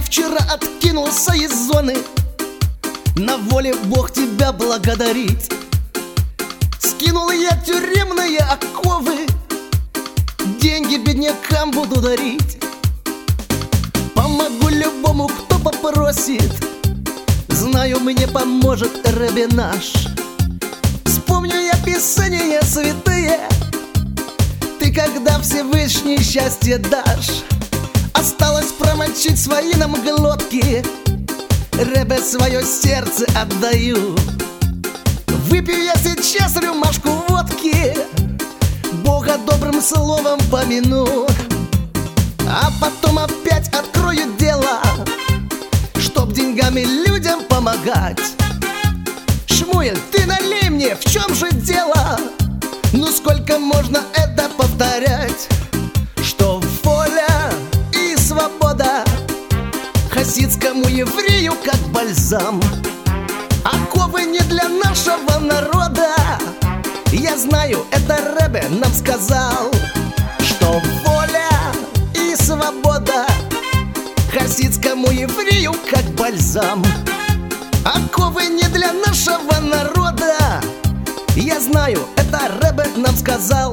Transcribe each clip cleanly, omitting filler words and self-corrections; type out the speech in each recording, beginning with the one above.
вчера откинулся из зоны. На воле Бог тебя благодарить. Скинул я тюремные оковы, деньги беднякам буду дарить. Помогу любому, кто попросит, знаю, мне поможет Рэбби наш. Вспомню я Писания святые, ты когда Всевышний счастье дашь. Осталось промочить свои нам глотки, Рэбби свое сердце отдаю. Выпью я сейчас рюмашку водки, Бога добрым словом помяну. А потом опять открою дело, чтоб деньгами людям помогать. Шмуэль, ты налей мне, в чем же дело? Ну сколько можно это повторять? Что воля и свобода хасидскому еврею как бальзам. Оковы не для нашего народа. Я знаю, это Рэбби нам сказал, что воля и свобода хасидскому еврею как бальзам. Оковы не для нашего народа. Я знаю, это Рэбби нам сказал.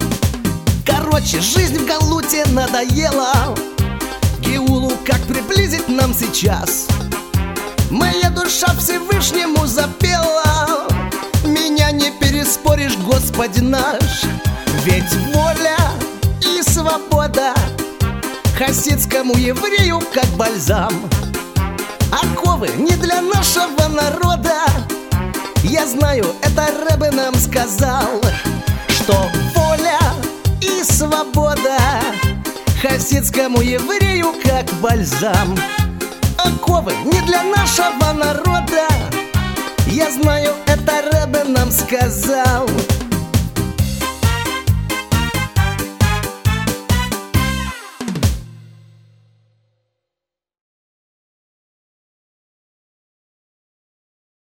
Короче, жизнь в Галуте надоела. Геулу как приблизить нам сейчас? Моя душа Всевышнему запела. Меня не переспоришь, Господи наш. Ведь воля и свобода хасидскому еврею как бальзам. Оковы не для нашего народа. Я знаю, это Рэбби нам сказал, что воля и свобода хасидскому еврею как бальзам. Оковы не для нашего народа. Я знаю, это Рэбби нам сказал.